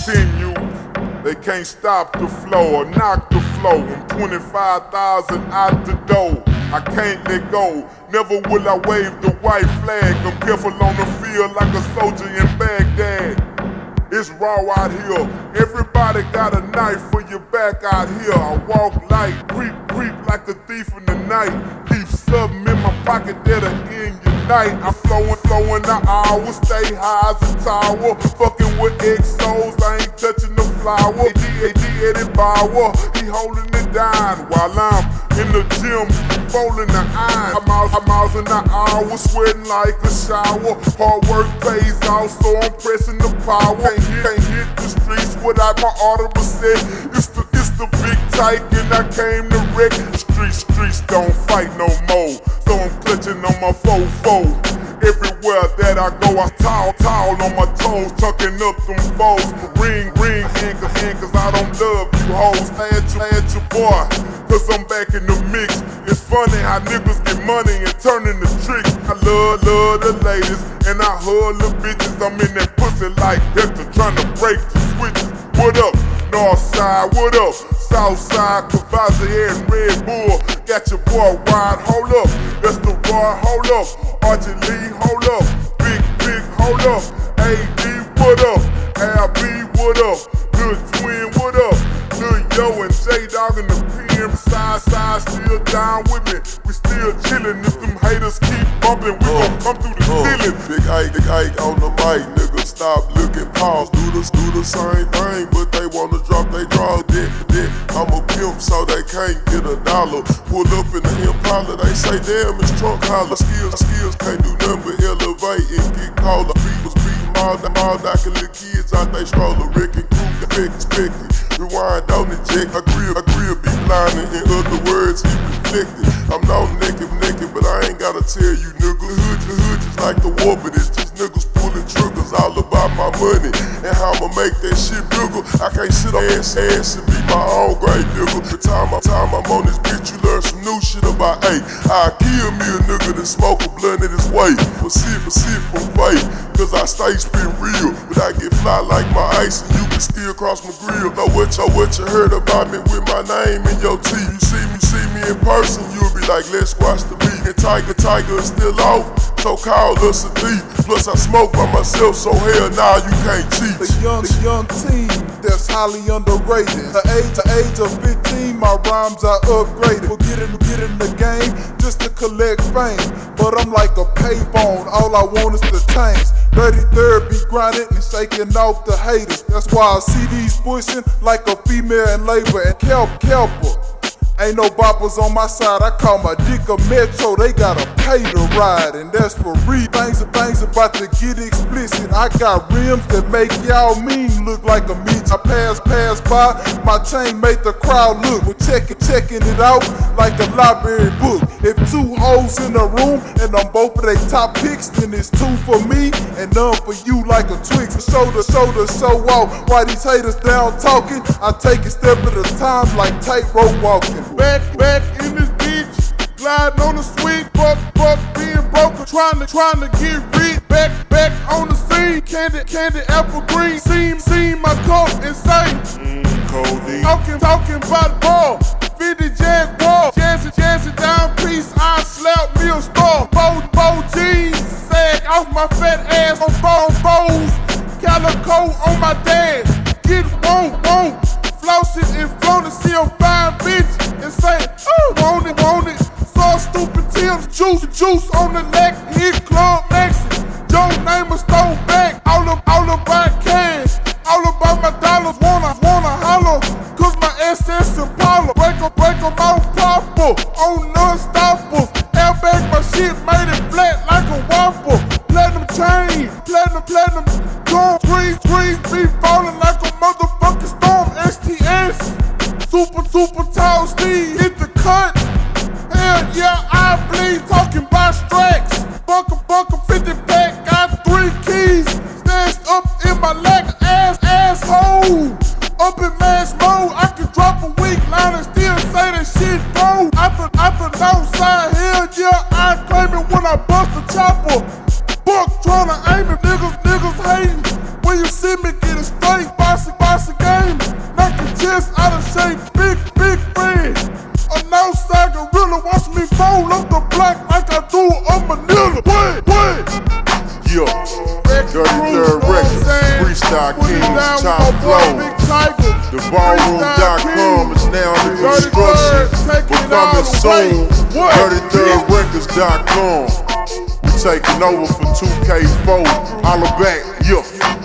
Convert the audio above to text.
continue. They can't stop the flow or knock the flow. I'm 25,000 out the door. I can't let go. Never will I wave the white flag. I'm careful on the field like a soldier in Baghdad. It's raw out here. Everybody got a knife for your back out here. I walk light, creep like a thief in the night. Keep something in my pocket that'll end your night. I'm flowing the hours, stay high as a tower. Fucking with XOs, I ain't touching the flower. AD Eddie Bauer, he holding it down while I'm in the gym, folding the iron. I'm miles an hour, sweating like a shower. Hard work pays off, so I'm pressing the power. Can't hit the streets without my audible set. It's the big tyke and I came to wreck. Streets don't fight no more, so I'm clutching on my fofo. Everywhere that I go, I towel on my toes, tucking up them foes. Ring in, cause I don't love you hoes. Plant your boy, cause I'm back in the mix. It's funny how niggas get money and turn into tricks. I love the ladies, and I hug the bitches. I'm in that pussy like Hector, trying to break the switches. What up, Northside, what up? Southside, Cavassier and Red Bull. Got your boy wide, hold up. That's the boy, hold up. Archie Lee, hold up. Big, hold up. AD, what up? AB, what up? Lil Twin, what up? Lil Yo and J-Dog in the PM side still down with me. We still chillin'. If them haters keep bumping, we gon' come through the ceiling. Big Ike on the mic, nigga. Stop looking, pause. Do the same thing, but they wanna drop they draw. I'm a pimp, so they can't get $1. Pull up in the Impala, they say damn, it's trunk holler. Skills can't do nothing but elevate and get collar. Beat all knocking little kids out they stroller. Rick and Kruger, expected. Rewind on the jack, I grill be blinding. In other words, he reflected. I'm not naked, but I ain't gotta tell you, nigga. The hood just like the war, but it's just niggas pulling triggers. All about my money and how I'ma make that shit bigger. I can't sit on ass and be my own great nigga. The time I'm on this bitch, you learn some new shit about, hey, I kill me a nigga that smoke a blunt in his way. But see from fate, cause I stay spit real. But I get fly like my ice and you can still cross my grill. Know what you heard about me with my name in your teeth. You see me in person, you'll be like, let's squash the beat. And Tiger is still off, so call us a thief. Plus I smoke by myself, so hell nah, you can't cheat. The young team that's highly underrated. The age of 15, my rhymes are upgraded. We'll get in the game just to collect fame. But I'm like a payphone, all I want is the tanks. 33rd be grinding and shaking off the haters. That's why I see these pushing like a female in labor. And Kelper, ain't no boppers on my side. I call my dick a metro, they gotta pay to ride. And that's for real. Things about to get explicit. I got rims that make y'all mean look like a midget. I pass by, my chain make the crowd look. We're checking it out like a library book. If two hoes in the room and I'm both of they top picks, then it's 2 for me and none for you like a Twix. Shoulder, show off. While these haters down talking, I take a step at a time like tightrope walking. Back in this bitch, gliding on the sweet, buck being broken, trying to get rich. Back on the scene, candy apple green. See my cup and say, Codeine. Talking about ball, 50 Jaguar, jazzy down piece. I slap me a star, bow jeans, sag off my fat ass on foes, calico on my dad. Get won't. Floss it and float it, see a fine bitch and say, oh, want it. So stupid Tim's juice on the neck, hit Club Maxi. Joe name a stone back, all about cash, all about my dollars. Wanna holler, cause my SS Impala break 'em out. This out of shape, big friend. A Northside gorilla watch me fold up the block like I do on Manila. What? Yo, 33rd Records, Freestyle Kings, Top Flow. TheBallroom.com is now under construction, but coming soon. 33rdrecords.com. We taking over for 2K4. Holla back, yo.